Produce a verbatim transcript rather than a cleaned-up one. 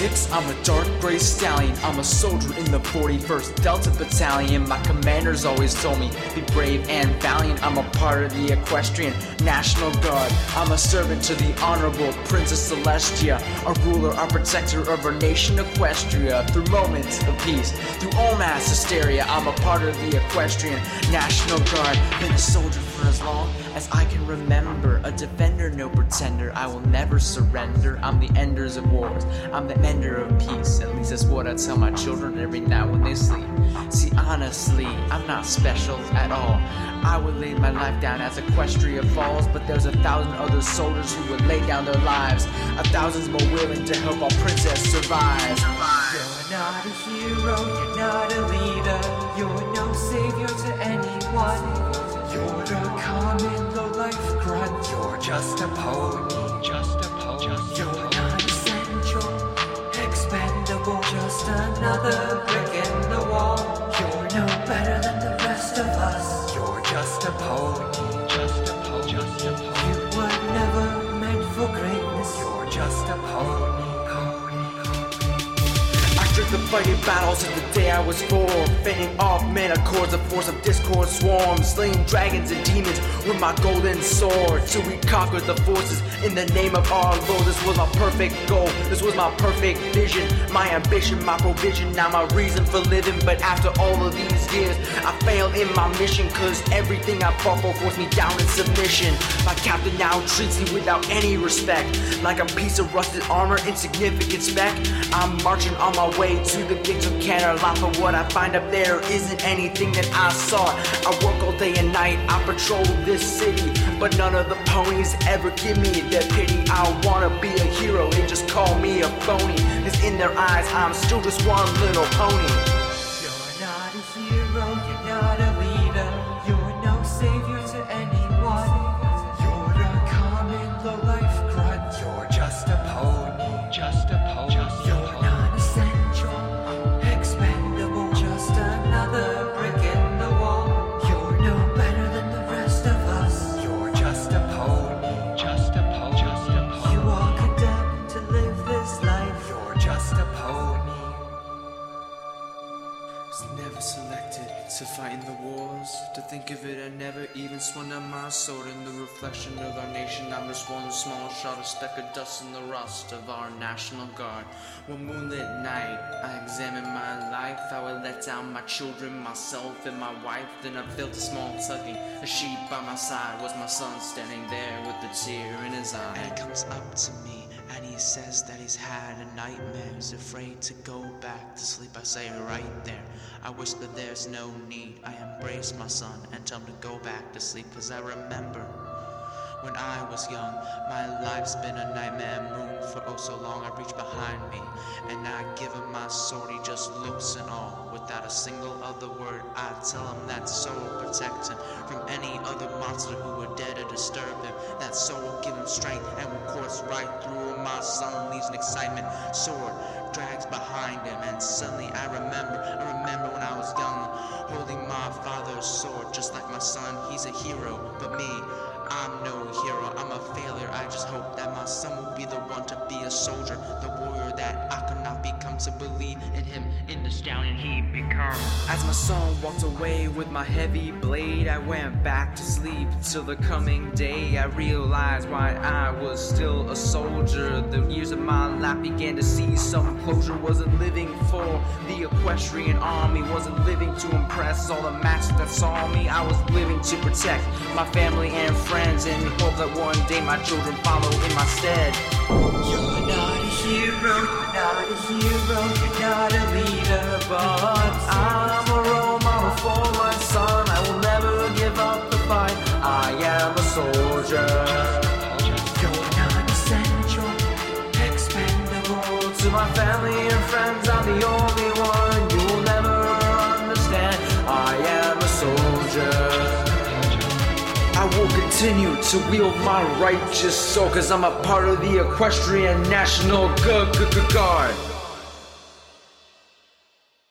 six, I'm a dark gray stallion. I'm a soldier in the forty-first Delta Battalion. My commanders always told me, be brave and valiant. I'm a part of the Equestrian National Guard. I'm a servant to the Honorable Princess Celestia, a ruler, a protector of our nation Equestria. Through moments of peace, through all mass hysteria, I'm a part of the Equestrian National Guard. Been a soldier for as long as I can remember, a defender, no pretender. I will never surrender. I'm the enders of wars, I'm the mender of peace. At least that's what I tell my children every night when they sleep. See, honestly, I'm not special at all. I would lay my life down as Equestria falls, but there's a thousand other soldiers who would lay down their lives, a thousand's more willing to help our princess survive. You're not a hero, you're not a leader, you're no savior to anyone. You're a common low-life grunt, you're just a pony, just a pony. Just you're a not essential, expendable, just another brick in the wall. You're no better than the rest of us, you're just a pony, just a pony, just a pony. You were never meant for greatness, you're just a pony. The fighting battles of the day I was born, fending off men accords, a force of discord swarms, slaying dragons and demons with my golden sword, till we conquered the forces in the name of our Lord. This was my perfect goal, this was my perfect vision, my ambition, my provision, now my reason for living. But after all of these years, I failed in my mission, cause everything I fought for forced me down in submission. My captain now treats me without any respect, like a piece of rusted armor, insignificant speck. I'm marching on my way to the gates of Canterlot, but what I find up there isn't anything that I sought. I work all day and night, I patrol this city, but none of the ponies ever give me their pity. I wanna be a hero, they just call me a phony, cause in their eyes I'm still just one little pony. You're not a hero, you're not a leader, you're no savior to anyone. You're a common low-life grunt, you're just a pony, just a pony. Just you're a not essential, expendable, just another brick in the wall. You're no better than the rest of us, you're just a pony, just a pony, just a pony. You are condemned to live this life, you're just a pony. Was never selected to fight in the wars. To think of it, I never even swung on my sword. In the reflection of our nation, I'm just one small shot, a speck of dust in the rust of our National Guard. One moonlit night, I examined my life, how I let down my children, myself and my wife. Then I felt a small tugging, a sheep by my side. Was my son standing there with a tear in his eye? And he comes up to me and he says that he's had a nightmare, he's afraid to go back to sleep. I say right there, I whisper there's no need. I embrace my son and tell him to go back to sleep, cause I remember when I was young, my life's been a nightmare moon for oh so long. I reach behind me and I give him my sword, he just looks in awe. Without a single other word, I tell him that sword will protect him from any other monster who would dare to disturb him. That sword will give him strength and will course right through him. My son leaves an excitement, sword drags behind him, and suddenly I remember, I remember when I was young, holding my father's sword, just like my son. He's a hero, but me, I'm no hero, I'm a failure. I just hope that my son will be the one to be a soldier, the warrior that I could not become, to believe in him, in the stallion he becomes. As my son walked away with my heavy blade, I went back to sleep till the coming day. I realized why I was still a soldier. The years of my life began to see some closure. Wasn't living for the equestrian army, wasn't living to impress all the masters that saw me. I was living to protect my family and friends, and hope that one day my children follow in my stead. You're not a hero, you're not a hero, you're not a leader, but I'm a role model for my son. I will never give up the fight, I am a soldier. You're not essential, expendable, to my family and friends, I'm the only one you will never understand. I am a soldier. I will continue to wield my righteous sword, cause I'm a part of the Equestrian National Guard.